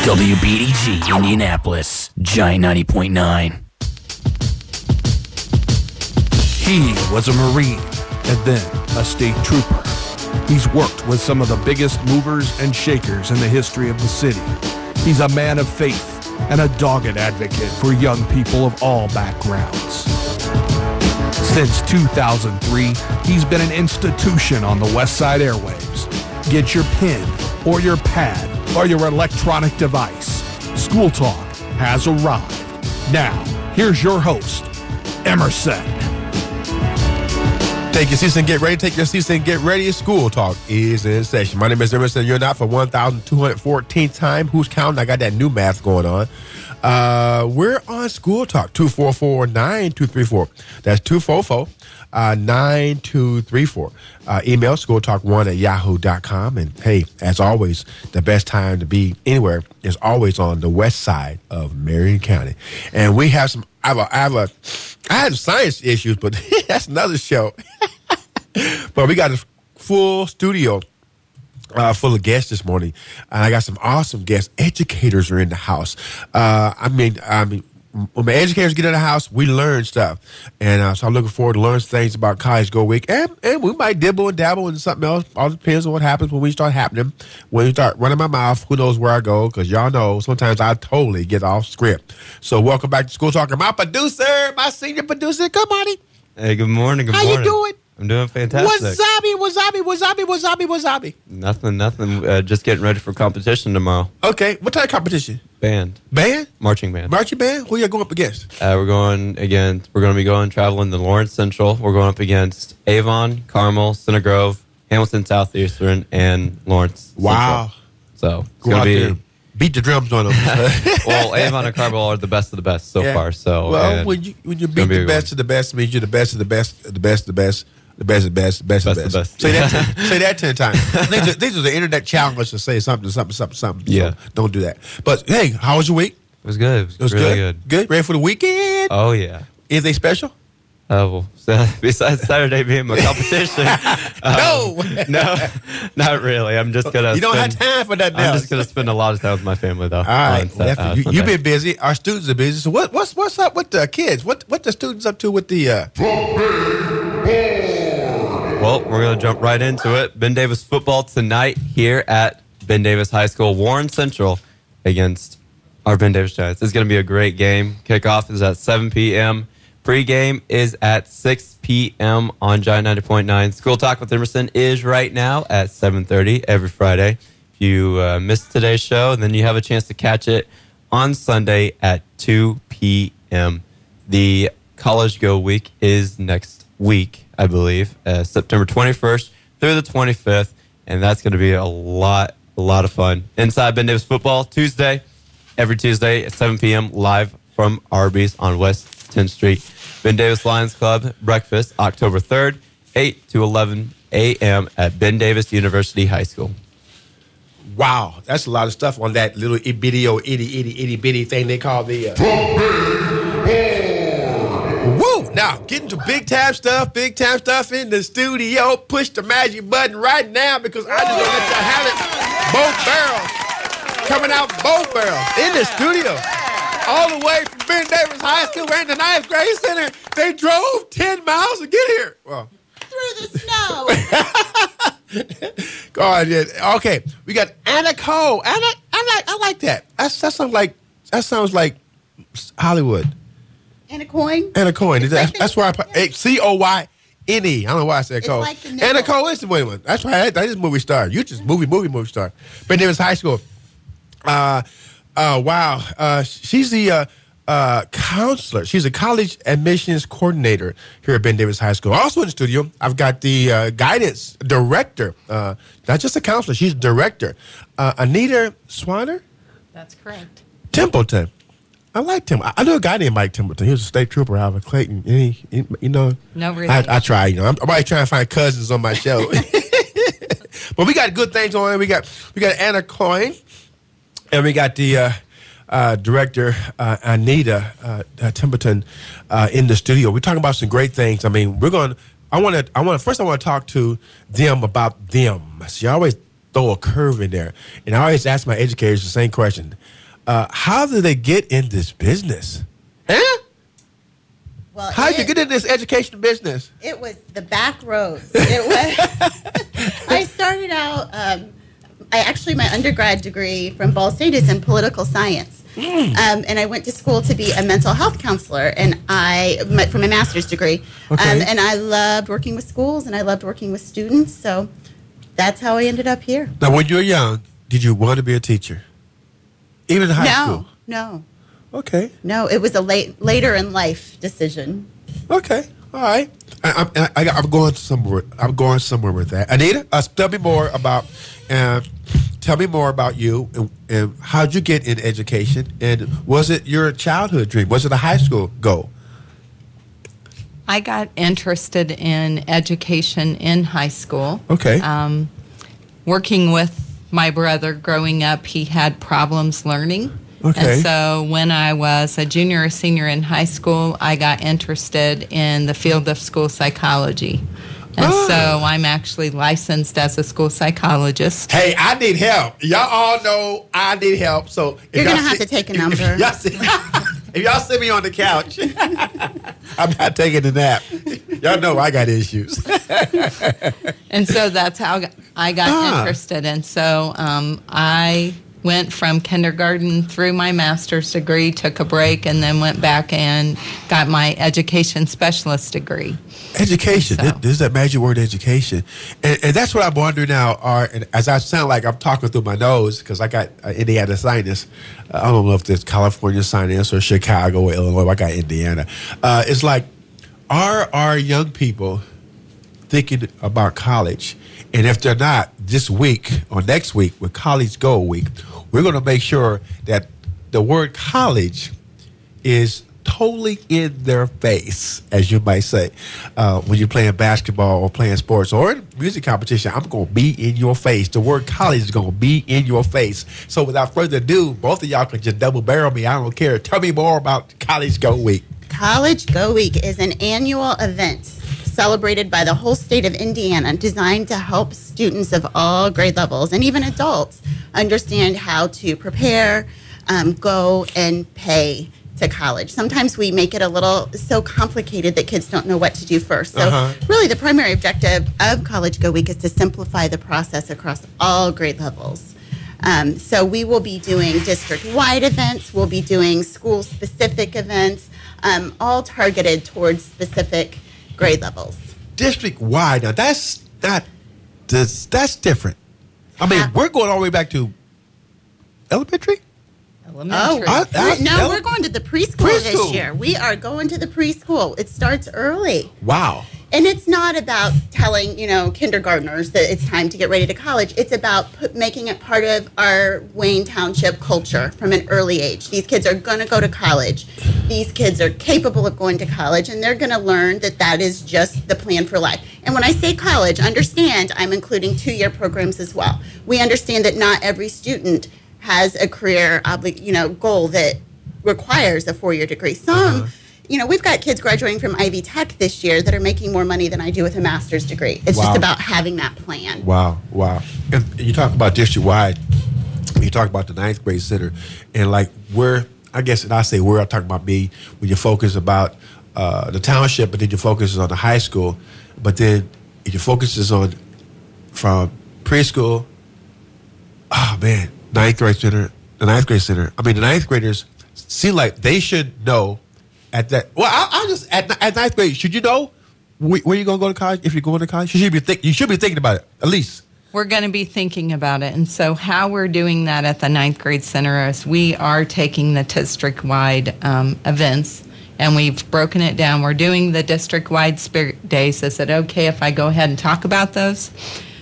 WBDG Indianapolis, Giant 90.9. He was a Marine and then a state trooper. He's worked with some of the biggest movers and shakers in the history of the city. He's a man of faith and a dogged advocate for young people of all backgrounds. Since 2003, he's been an institution on the West Side airwaves. Get your pen or your pad or your electronic device. School Talk has arrived. Now, here's your host, Emerson. Take your seats and get ready. Take your seats and get ready. School Talk is in session. My name is Emerson. You're not for 1,214th time. Who's counting? I got that new math going on. We're on School Talk, 244-9234. That's 244-9234. Email schooltalk1@yahoo.com. And hey, as always, the best time to be anywhere is always on the west side of Marion County. And we have some, I had science issues, but that's another show. But we got a full studio full of guests this morning, and I got some awesome guests. Educators are in the house. I mean, when the educators get in the house, we learn stuff, and so I'm looking forward to learning things about College Go Week, and we might dibble and dabble into something else. All depends on what happens when we start happening. When we start running my mouth, who knows where I go? Because y'all know sometimes I totally get off script. So welcome back to School Talk. My producer, my senior producer, come on. Hey, good morning. How you doing? I'm doing fantastic. Wasabi. Nothing. Just getting ready for competition tomorrow. Okay, what type of competition? Band? Marching band. Marching band? Who you going up against? We're going to be traveling to Lawrence Central. We're going up against Avon, Carmel, Center Grove, Hamilton Southeastern, and Lawrence Wow. Central. So it's go going out to be there. Beat the drums on them. Well, Avon and Carmel are the best of the best so far. So well, when you beat the best of the best, it means you're the best of the best, the best of the best. The best of the best, best of the best. Say that 10 times. These are the internet challenge to say something. Yeah. So don't do that. But hey, how was your week? It was good. It was really good. Good? Ready for the weekend? Oh, yeah. Anything special? Well, besides Saturday being my competition. No, not really. I'm just going to You don't have time for that now. I'm just going to spend a lot of time with my family, though. All right. You've been busy. Our students are busy. So what's up with the kids? What the students up to with the... Well, we're going to jump right into it. Ben Davis football tonight here at Ben Davis High School. Warren Central against our Ben Davis Giants. It's going to be a great game. Kickoff is at 7 p.m. Pre-game is at 6 p.m. on Giant 90.9. School Talk with Emerson is right now at 7:30 every Friday. If you missed today's show, then you have a chance to catch it on Sunday at 2 p.m. The College Go Week is next week, I believe, September 21st through the 25th, and that's going to be a lot of fun. Inside Ben Davis football, every Tuesday at 7 p.m. live from Arby's on West 10th Street. Ben Davis Lions Club breakfast, October 3rd, 8 to 11 a.m. at Ben Davis University High School. Wow, that's a lot of stuff on that little itty bitty thing they call the... Woo! Now, getting to big time stuff in the studio. Push the magic button right now because I just want to let you have it. Both barrels. Coming out both barrels in the studio. All the way from Ben Davis High School. We're in the 9th grade center. They drove 10 miles to get here. Well, through the snow. God, yeah. Okay, we got Anna Cole. I like that. That sounds like Hollywood. Anna Coyne? Anna Coyne. That's why I put Coyne. I don't know why I said Cole. Like Anna Cole is the one. That's why that is movie star. You just movie star. Ben Davis High School. Wow. She's the counselor. She's a college admissions coordinator here at Ben Davis High School. Also in the studio, I've got the guidance director. Not just a counselor, she's a director. Anita Swanner? That's correct. Templeton. I liked him. I knew a guy named Mike Templeton. He was a state trooper out of Clayton. He No, really. I try. I'm always trying to find cousins on my show. But we got good things on. We got Anna Coyne, and we got the director Anita Templeton in the studio. We're talking about some great things. I mean, I want to talk to them about them. See, I always throw a curve in there, and I always ask my educators the same question. How did they get in this business? Huh? Well, How did you get in this education business? It was the back roads. It was. I started out. My undergrad degree from Ball State is in political science, and I went to school to be a mental health counselor, and for my master's degree. Okay. And I loved working with schools, and I loved working with students. So that's how I ended up here. Now, when you were young, did you want to be a teacher? Even in high school? No. Okay. No, it was a later in life decision. Okay. All right. I'm going somewhere. I'm going somewhere with that. Anita, tell me more about. Tell me more about you and how'd you get in education? And was it your childhood dream? Was it a high school goal? I got interested in education in high school. Okay. Working with my brother growing up, he had problems learning. Okay. And so when I was a junior or senior in high school, I got interested in the field of school psychology. And so I'm actually licensed as a school psychologist. Hey, I need help. Y'all all know I need help. So if You're y'all going to have to take a number. If y'all see me on the couch, I'm not taking a nap. Y'all know I got issues. And so that's how I got interested. And so I went from kindergarten through my master's degree, took a break, and then went back and got my education specialist degree. Education. So. There's that magic word, education. And that's what I'm wondering now. And as I sound like I'm talking through my nose, because I got Indiana sinus. I don't know if it's California sinus or Chicago or Illinois. I got Indiana. It's like, are our young people thinking about college? And if they're not, this week or next week with College Go Week, we're going to make sure that the word college is totally in their face, as you might say. When you're playing basketball or playing sports or in music competition, I'm going to be in your face. The word college is going to be in your face. So without further ado, both of y'all can just double barrel me. I don't care. Tell me more about College Go Week. College Go Week is an annual event celebrated by the whole state of Indiana, designed to help students of all grade levels and even adults understand how to prepare, go, and pay to college. Sometimes we make it a little so complicated that kids don't know what to do first. So really the primary objective of College Go Week is to simplify the process across all grade levels. So we will be doing district-wide events. We'll be doing school-specific events, all targeted towards specific grade levels. District-wide. Now, that's different. I mean, we're going all the way back to elementary? Elementary. We're going to the preschool this year. We are going to the preschool. It starts early. Wow. And it's not about telling, kindergartners that it's time to get ready to college. It's about making it part of our Wayne Township culture from an early age. These kids are going to go to college. These kids are capable of going to college, and they're going to learn that is just the plan for life. And when I say college, understand I'm including 2-year programs as well. We understand that not every student has a career goal that requires a 4-year degree. Some we've got kids graduating from Ivy Tech this year that are making more money than I do with a master's degree. It's just about having that plan. Wow. And you talk about district-wide. You talk about the 9th grade center. And I'm talking about me, when you focus about the township, but then your focus is on the high school. But then your focus is on from preschool, 9th grade center, the 9th grade center. I mean, the 9th graders seem like they should know at that. Well, I'll just at 9th grade. Should you know where you're going to go to college? If you're going to college, you should be thinking about it at least. We're going to be thinking about it. And so how we're doing that at the 9th grade center is we are taking the district-wide events, and we've broken it down. We're doing the district-wide Spirit Days. Is it okay if I go ahead and talk about those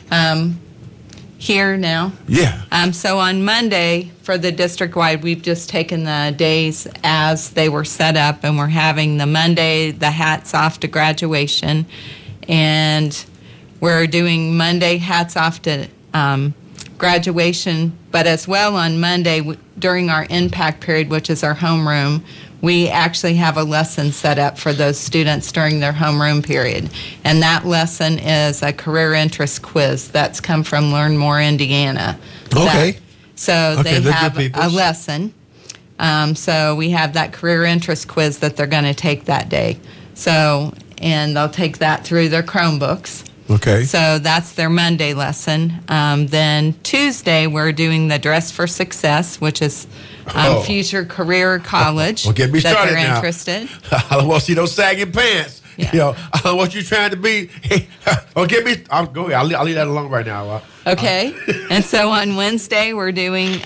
here now? Yeah. So on Monday for the district-wide, we've just taken the days as they were set up, and we're having the Monday, the hats off to graduation, and we're doing Monday hats off to graduation, but as well on Monday during our impact period, which is our homeroom, we actually have a lesson set up for those students during their homeroom period. And that lesson is a career interest quiz that's come from Learn More Indiana. Okay. They have a lesson. So we have that career interest quiz that they're going to take that day. So, and they'll take that through their Chromebooks. Okay. So that's their Monday lesson. Then Tuesday, we're doing the Dress for Success, which is future career college Well, get me that started they're now. interested. I don't want to see those sagging pants. Yeah. You know, I don't want you trying to be. Hey, get me. I'll go ahead. I'll leave that alone right now. Okay. And so on Wednesday, we're doing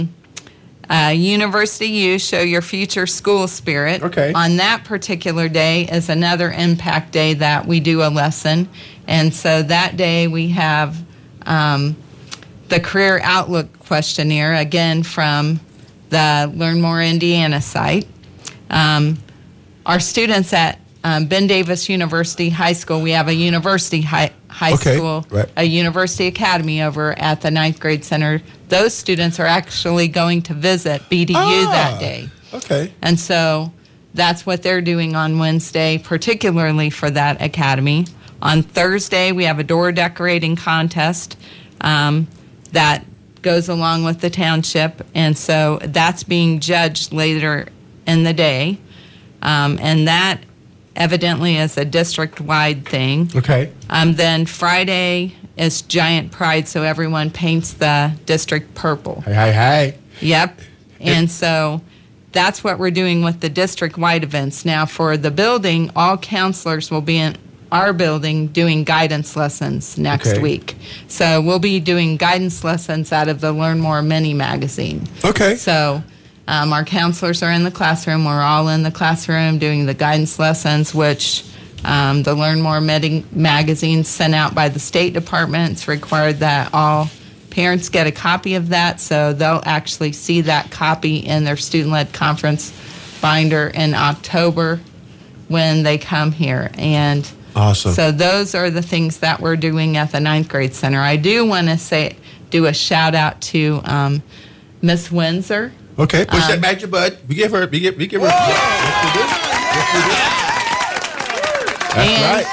University U, Show Your Future School Spirit. Okay. On that particular day is another impact day that we do a lesson. And so that day we have the Career Outlook Questionnaire, again from the Learn More Indiana site. Our students at Ben Davis University High School, we have a university high Okay, school, right. a university academy over at the 9th grade center. Those students are actually going to visit BDU that day. Okay. And so that's what they're doing on Wednesday, particularly for that academy. On Thursday, we have a door decorating contest that goes along with the township. And so that's being judged later in the day. And that evidently is a district-wide thing. Okay. Then Friday is Giant Pride, so everyone paints the district purple. Hey. Yep. And so that's what we're doing with the district-wide events. Now, for the building, all counselors will be in our building doing guidance lessons next Okay. week. So we'll be doing guidance lessons out of the Learn More mini magazine. Okay. So our counselors are in the classroom. We're all in the classroom doing the guidance lessons, which the Learn More magazine sent out by the State Department. It's required that all parents get a copy of that, so they'll actually see that copy in their student-led conference binder in October when they come here. And Awesome. so those are the things that we're doing at the 9th grade center. I do want to do a shout out to Miss Windsor. Okay. Push that back your butt. We give her. Yes, we do. That's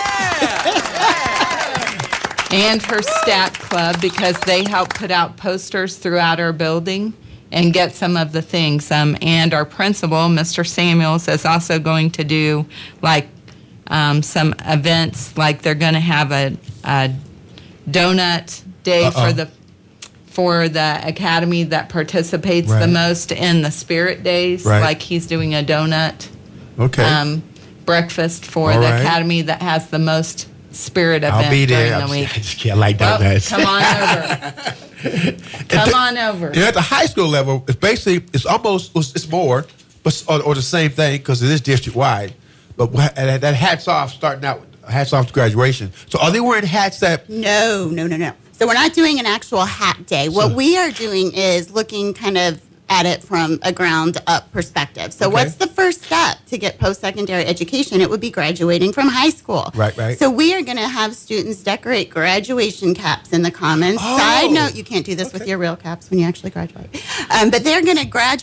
right. And her stat club, because they help put out posters throughout our building and get some of the things. And our principal, Mr. Samuels, is also going to do like some events, like they're going to have a donut day for the academy that participates Right. the most in the Spirit Days. Right. Like he's doing a donut Okay. breakfast for All the right. academy that has the most spirit event I'll be during there. the week. I just can't like Well, donuts. come on over. Come on over. Yeah, at the high school level, it's more, but or the same thing because it is district wide. But that hats off to graduation. So are they wearing hats that? No. So we're not doing an actual hat day. What we are doing is looking kind of at it from a ground up perspective. So Okay. what's the first step to get post-secondary education? It would be graduating from high school. Right. So we are going to have students decorate graduation caps in the commons. Oh. Side note, you can't do this with your real caps when you actually graduate. But they're going to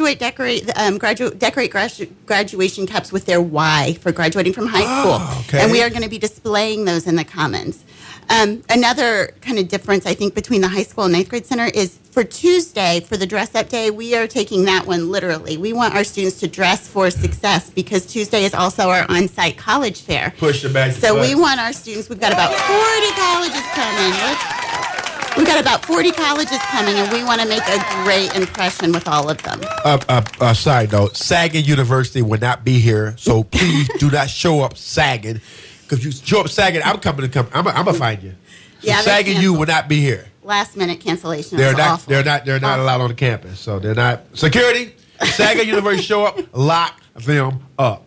decorate graduation caps with their Y for graduating from high school. okay. And we are going to be displaying those in the commons. Another kind of difference, I think, between the high school and 9th grade center is for Tuesday, for the dress up day, we are taking that one literally. We want our students to dress for success because Tuesday is also our on-site college fair. Push the back. So we want our students, we've got about 40 colleges coming. We've got about 40 colleges coming, and we want to make a great impression with all of them. Side note: Sagging University will not be here, so please do not show up sagging. Because you show up sagging, I'm gonna find you. Yeah, they Sagging, you canceled. will not be here. Last-minute cancellation. They're It's not. awful. They're not allowed on the campus. So they're not. Security. Sagging University show up. Lock them up.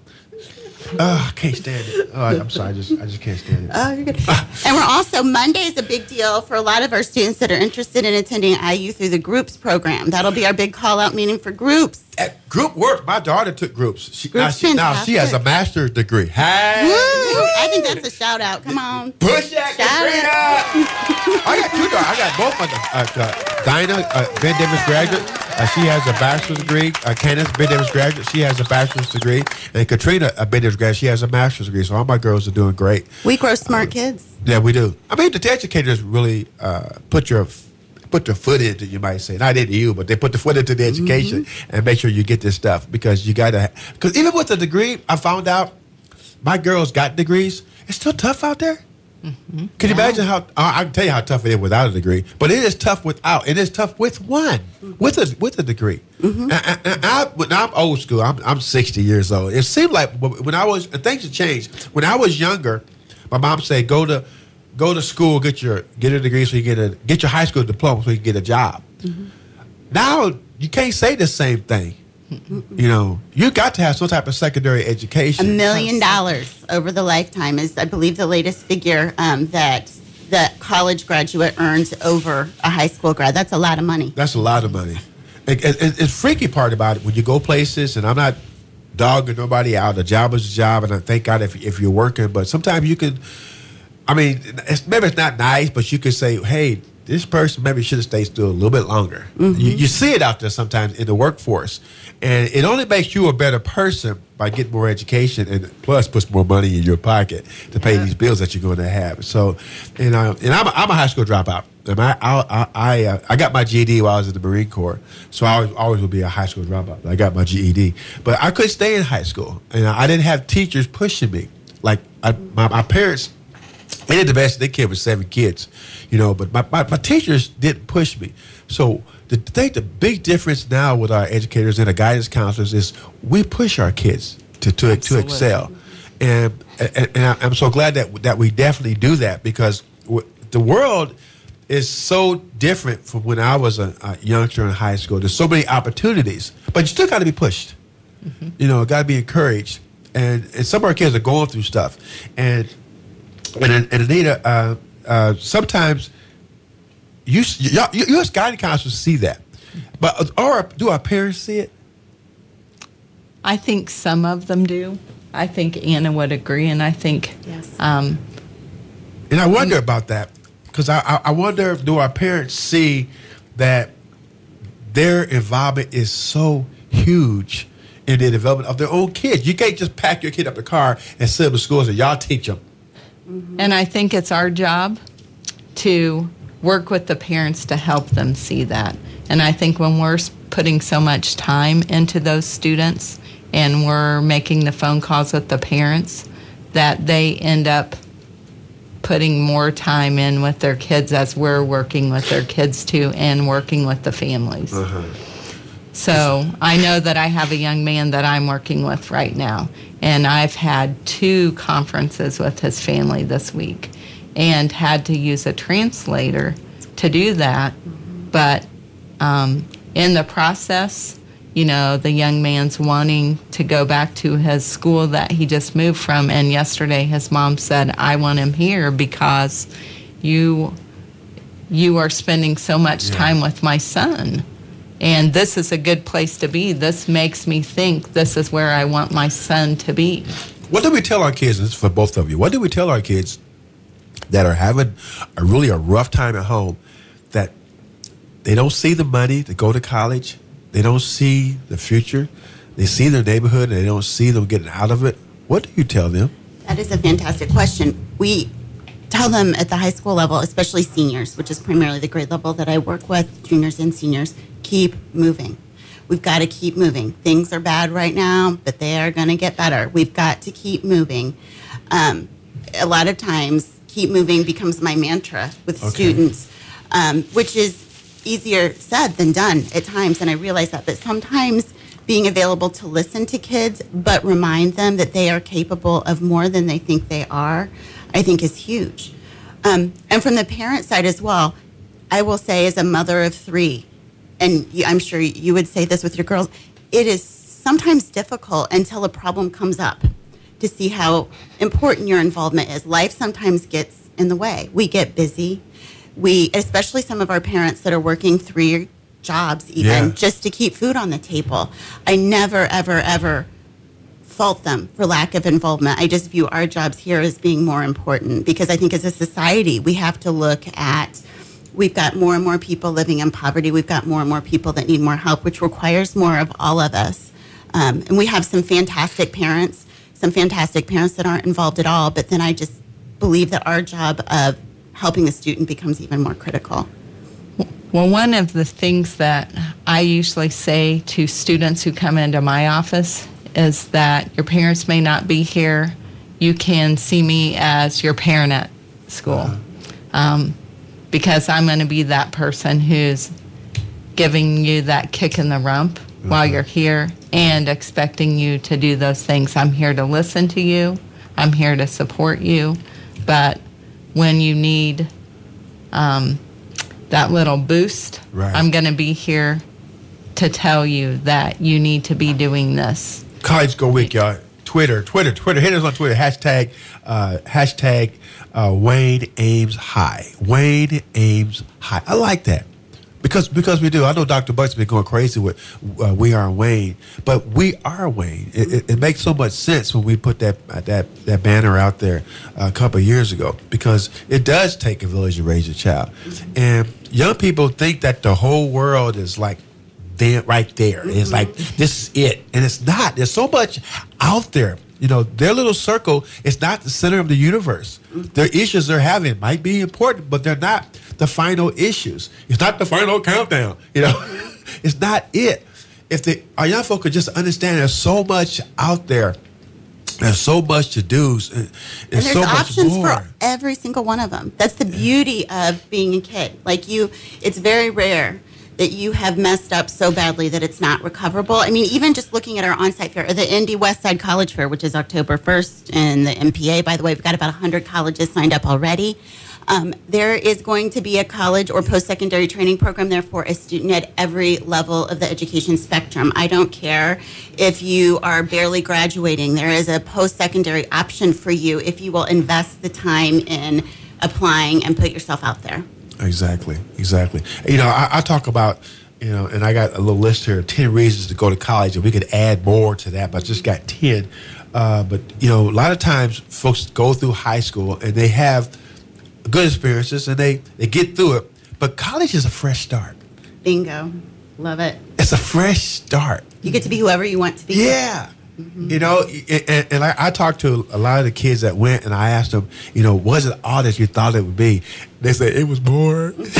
I can't stand it. I'm sorry. I just can't stand it. Oh, you're good. And we're also, Monday is a big deal for a lot of our students that are interested in attending IU through the groups program. That'll be our big call-out meeting for groups. At group work, my daughter took groups. Now Groups she has a fantastic. master's degree. Woo! Hey. I think that's a shout-out. Come on. Push that, Katrina! I got two daughters. I got both of them. Dinah, Ben Davis graduate. She has a bachelor's degree. Candace, Ben Davis graduate. She has a bachelor's degree. And Katrina, Ben Davis graduate. She has a master's degree. So all my girls are doing great. We grow smart kids. Yeah, we do. I mean, the educators really put your put their foot into, you might say, not into you, but they put the foot into the education and make sure you get this stuff, because you got to, because even with a degree, I found out my girls got degrees. It's still tough out there. Can you imagine how, I can tell you how tough it is without a degree, but it is tough without. It is tough with one, with a degree. And when I'm old school, I'm 60 years old. It seemed like when I was, and things have changed. When I was younger, my mom said, go to school, get a degree so you get your high school diploma so you can get a job. Now you can't say the same thing. You know, you got to have some type of secondary education. $1 million over the lifetime is, I believe, the latest figure that the college graduate earns over a high school grad. That's a lot of money. That's a lot of money. It's freaky part about it when you go places, and I'm not dogging nobody out. A job is a job, and I thank God if you're working. But sometimes you can, I mean, maybe it's not nice, but you could say, hey, this person maybe should have stayed still a little bit longer. You see it out there sometimes in the workforce. And it only makes you a better person by getting more education, and plus puts more money in your pocket to pay these bills that you're going to have. So, and I'm a high school dropout. And I got my GED while I was in the Marine Corps, so I always will be a high school dropout. I got my GED, but I couldn't stay in high school, and I didn't have teachers pushing me. Like my parents, they did the best they could with 7 kids, you know. But my teachers didn't push me. So the big difference now with our educators and our guidance counselors is we push our kids to excel, and I'm so glad that we definitely do that, because the world is so different from when I was a youngster in high school. There's so many opportunities, but you still got to be pushed. You know, got to be encouraged, and some of our kids are going through stuff, and Anita, sometimes you as guidance counselors see that, but do our parents see it? I think some of them do. I think Anna would agree, and I think Yes. And I wonder about that, because I wonder, do our parents see that their involvement is so huge in the development of their own kids? You can't just pack your kid up the car and send them to school and say, y'all teach them. And I think it's our job to work with the parents to help them see that. And I think when we're putting so much time into those students and we're making the phone calls with the parents, that they end up putting more time in with their kids as we're working with their kids too, and working with the families. So I know that I have a young man that I'm working with right now, and I've had 2 conferences with his family this week and had to use a translator to do that. But in the process, you know, the young man's wanting to go back to his school that he just moved from, and yesterday his mom said, I want him here because you are spending so much time with my son. And this is a good place to be. This makes me think this is where I want my son to be. What do we tell our kids, this is for both of you, what do we tell our kids that are having a rough time at home, that they don't see the money to go to college, they don't see the future, they see their neighborhood and they don't see them getting out of it? What do you tell them? That is a fantastic question. We tell them at the high school level, especially seniors, which is primarily the grade level that I work with, juniors and seniors, keep moving. We've got to keep moving. Things are bad right now, but they are going to get better. We've got to keep moving. A lot of times, keep moving becomes my mantra with students, which is easier said than done at times, and I realize that. But sometimes being available to listen to kids, but remind them that they are capable of more than they think they are, I think is huge. And from the parent side as well, I will say, as a mother of 3, and I'm sure you would say this with your girls, it is sometimes difficult until a problem comes up to see how important your involvement is. Life sometimes gets in the way. We get busy. Especially some of our parents that are working 3 jobs even just to keep food on the table. I never, ever, ever fault them for lack of involvement. I just view our jobs here as being more important, because I think as a society, we have to look at, we've got more and more people living in poverty. We've got more and more people that need more help, which requires more of all of us. And we have some fantastic parents that aren't involved at all. But then I just believe that our job of helping the student becomes even more critical. Well, one of the things that I usually say to students who come into my office is that your parents may not be here. You can see me as your parent at school, because I'm going to be that person who's giving you that kick in the rump while you're here and expecting you to do those things. I'm here to listen to you. I'm here to support you. But when you need that little boost, Right. I'm going to be here to tell you that you need to be doing this. College Go Week, y'all. Twitter. Hit us on Twitter. Hashtag Wayne Ames High. Wayne Ames High. I like that. Because we do. I know Dr. Buck's been going crazy with We Are Wayne, but We Are Wayne. It makes so much sense when we put that banner out there a couple of years ago, because it does take a village to raise a child. And young people think that the whole world is like there, right there. It's like, this is it. And it's not. There's so much out there. You know, their little circle is not the center of the universe. Their issues they're having might be important, but they're not the final issues. It's not the final countdown. You know, it's not it. If our young folk could just understand there's so much out there, there's so much to do, and there's so much options more. for every single one of them. That's the beauty of being a kid. Like it's very rare that you have messed up so badly that it's not recoverable. I mean, even just looking at our on-site fair, or the Indy West Side College Fair, which is October 1st, and the MPA, by the way, we've got about 100 colleges signed up already. There is going to be a college or post-secondary training program there for a student at every level of the education spectrum. I don't care if you are barely graduating. There is a post-secondary option for you if you will invest the time in applying and put yourself out there. Exactly. You know, I talk about, you know, and I got a little list here of 10 reasons to go to college, and we could add more to that, but I just got 10. But, you know, a lot of times folks go through high school and they have good experiences and they get through it, but college is a fresh start. Bingo. Love it. It's a fresh start. You get to be whoever you want to be. Yeah. You know, and I talked to a lot of the kids that went, and I asked them, you know, was it all that you thought it would be? They said it was more. They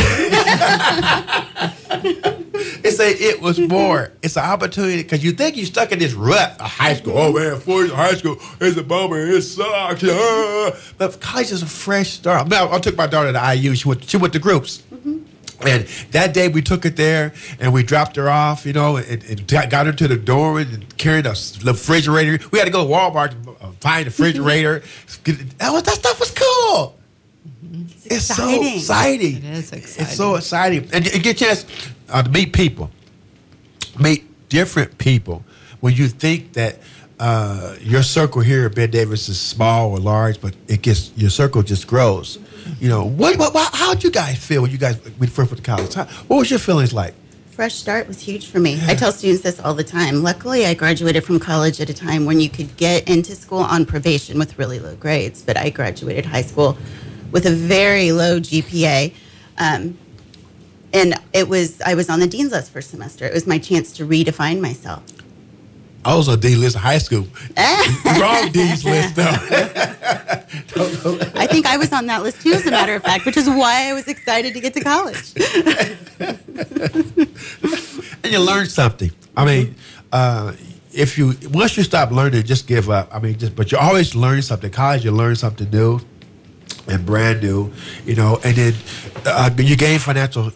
say it was more. It's an opportunity, because you think you're stuck in this rut of high school. Oh man, 4 years of high school, it's a bummer. It sucks. But college is a fresh start. Now, I took my daughter to IU. She went to groups. And that day we took it there and we dropped her off, you know, and got her to the dorm and carried a refrigerator. We had to go to Walmart to find a refrigerator. That stuff was cool. It's so exciting. It is exciting. It's so exciting. And you get a chance to meet people, meet different people. When you think that your circle here at Ben Davis is small or large, but your circle just grows. You know, how'd you guys feel when you first went to college? What was your feelings like? Fresh start was huge for me. I tell students this all the time. Luckily, I graduated from college at a time when you could get into school on probation with really low grades, but I graduated high school with a very low GPA. And I was on the dean's list first semester. It was my chance to redefine myself. I was on Dean's list of high school. Wrong Dean's list, though. I think I was on that list too, as a matter of fact, which is why I was excited to get to college. And you learn something. I mean, once you stop learning, just give up. I mean, but you're always learning something. College, you learn something new and brand new, you know, and then you gain financial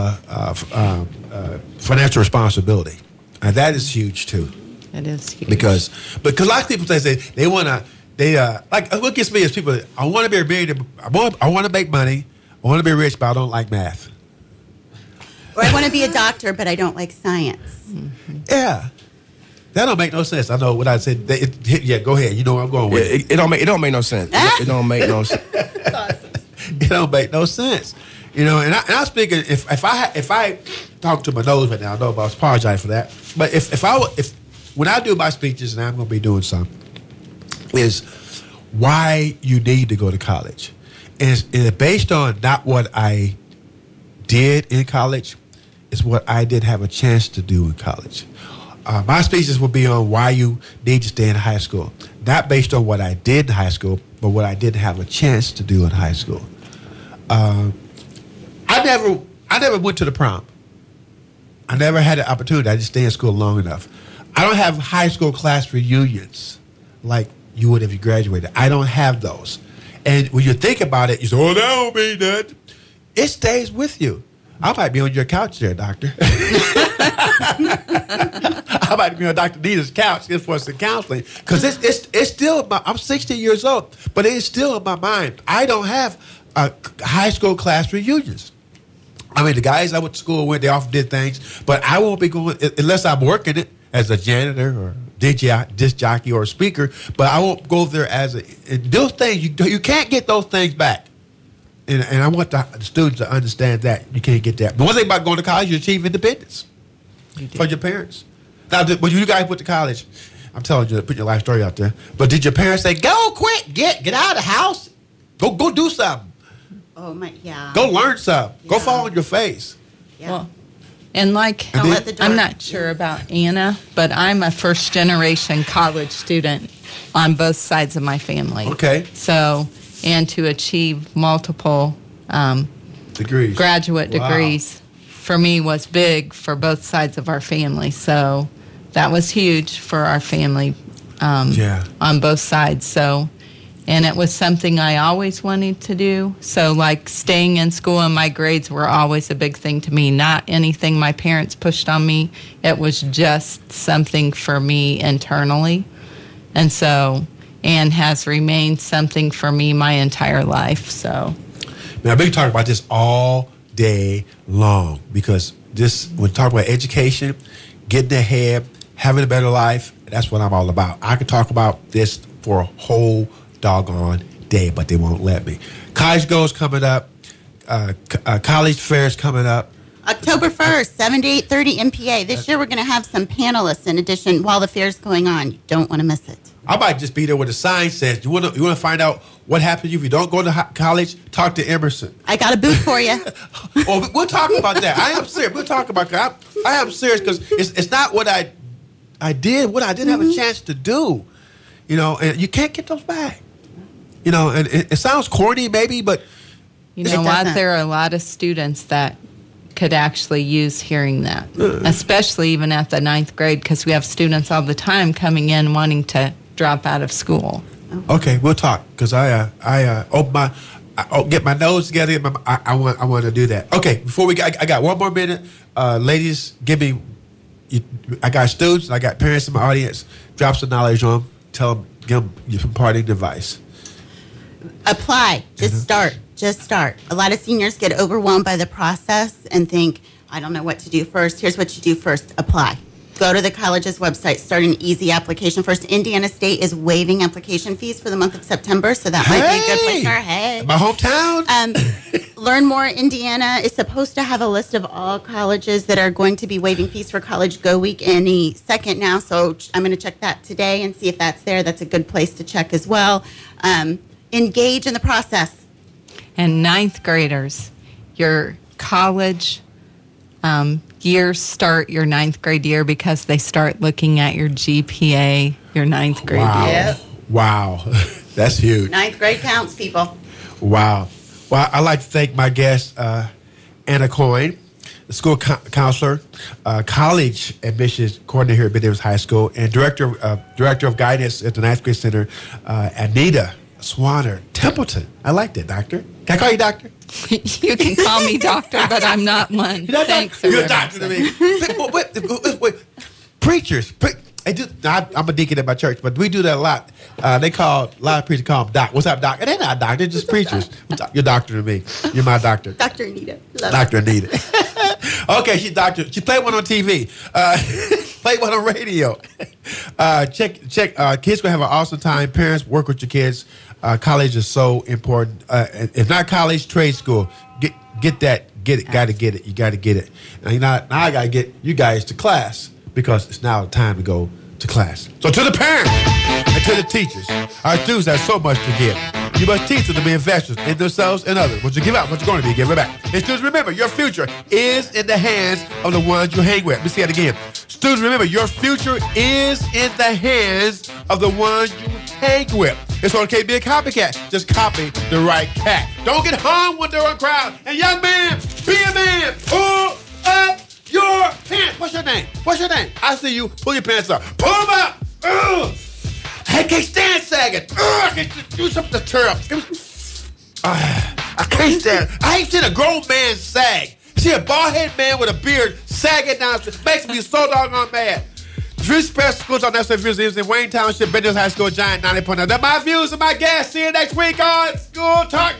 responsibility, and that is huge too. It is huge. Because a lot of people say they want to. Like what gets me is people. I want to be a millionaire. I want to make money. I want to be rich, but I don't like math. Or I want to be a doctor, but I don't like science. Mm-hmm. Yeah, that don't make no sense. I know what I said. Yeah, go ahead. You know where I'm going with it. It don't make no sense. It don't make no sense. It don't make no sense. You know, and I'm speaking. If I talk to my nose right now, I know I apologize for that. But if when I do my speeches, and I'm going to be doing some, is why you need to go to college. And it's based on not what I did in college, it's what I didn't have a chance to do in college. My speeches will be on why you need to stay in high school. Not based on what I did in high school, but what I didn't have a chance to do in high school. I I never went to the prom. I never had the opportunity. I just stayed in school long enough. I don't have high school class reunions like you would if you graduated. I don't have those. And when you think about it, you say, oh, that don't mean that. It stays with you. I might be on your couch there, doctor. I might be on Dr. Nita's couch for some counseling. Because it's still, I'm 60 years old, but it's still in my mind. I don't have high school class reunions. I mean, the guys I went to school with, they often did things, but I won't be going, unless I'm working it as a janitor or disc jockey or a speaker, but I won't go there as those things, you can't get those things back. And I want the students to understand that you can't get that. The one thing about going to college, you achieve independence for your parents. Now, when you guys went to college, I'm telling you, put your life story out there, but did your parents say, go quick, get out of the house, go do something? Oh, my, yeah. Go learn something. Yeah. Go fall on your face. Yeah. Well, and like, Don't let the door- I'm not sure about Anna, but I'm a first generation college student on both sides of my family. Okay. So, and to achieve multiple Degrees. graduate Wow. degrees for me was big for both sides of our family. So that was huge for our family Yeah. on both sides. So, and it was something I always wanted to do. So, like staying in school and my grades were always a big thing to me, not anything my parents pushed on me. It was just something for me internally. And so, and has remained something for me my entire life. So, Man, we can talk about this all day long because when talk about education, getting ahead, having a better life, that's what I'm all about. I could talk about this for a whole doggone day, but they won't let me. College Goes coming up. College Fairs coming up. October 1st, 7 to 8:30 MPA. This year we're going to have some panelists in addition while the fair's going on. You don't want to miss it. I might just be there where the sign says, you want to find out what happens if you don't go to college? Talk to Emerson. I got a booth for you. Well, we'll talk about that. I am serious. We'll talk about that. I am serious because it's not what I did, what I didn't have a chance to do. You know, and you can't get those back. You know, and it sounds corny maybe, but you It know what? doesn't. There are a lot of students that could actually use hearing that, especially even at the ninth grade, because we have students all the time coming in wanting to drop out of school. okay, we'll talk because I get my nose together. I want to do that. Okay, before I got one more minute. Ladies, give I got students, I got parents in my audience. Drop some knowledge on them. Tell them, give them some parting advice. Apply. Just start. Just start. A lot of seniors get overwhelmed by the process and think, I don't know what to do first. Here's what you do first. Apply. Go to the college's website. Start an easy application first. Indiana State is waiving application fees for the month of September, so that might be a good place to start. Hey. My hometown. Learn More Indiana is supposed to have a list of all colleges that are going to be waiving fees for College Go Week any second now. So I'm going to check that today and see if that's there. That's a good place to check as well. Engage in the process. And ninth graders, your college years start your ninth grade year because they start looking at your GPA your ninth grade Wow. year. Yep. Wow. That's huge. Ninth grade counts, people. Wow. Well, I'd like to thank my guest, Anna Coyne, the school counselor, college admissions coordinator here at Ben Davis High School, and director of guidance at the Ninth Grade Center, Anita Swanner Templeton. I like that, doctor. Can I call you doctor? You can call me doctor, but I'm not one. You're not Thanks. You're a Reverend doctor to me. Wait. Preachers. I'm a deacon at my church, but we do that a lot. A lot of preachers call them doc. What's up, doc? And they're not doctors, they're just preachers. You're doctor to me. You're my doctor. Dr. Anita. Love Dr. Anita. Okay, she's doctor. She played one on TV. Played one on radio. Check. Kids gonna have an awesome time. Parents, work with your kids. College is so important. If not college, trade school. Get that. Get it. Got to get it. You got to get it. Now I got to get you guys to class because it's now the time to go to class. So to the parents and to the teachers, our students have so much to give. You must teach them to be investors in themselves and others. What you give out, what you're going to be, give it back. And students, remember, your future is in the hands of the ones you hang with. Let me say it again. Students, remember, your future is in the hands of the ones you hang with. It's okay to be a copycat. Just copy the right cat. Don't get hung when they're on crowd. And young man, Be a man. Pull up your pants. What's your name? What's your name? I see you. Pull your pants up. Pull them up. Ugh. I can't stand sagging. I can't do something to tear up. I can't stand it. I ain't seen a grown man sag. See a bald-headed man with a beard sagging down. It makes me so doggone mad. Drew Special Schools on National Views in Wayne Township, Benjamin High School, Giant 90.9. That's my views and my guests. See you next week on School Talk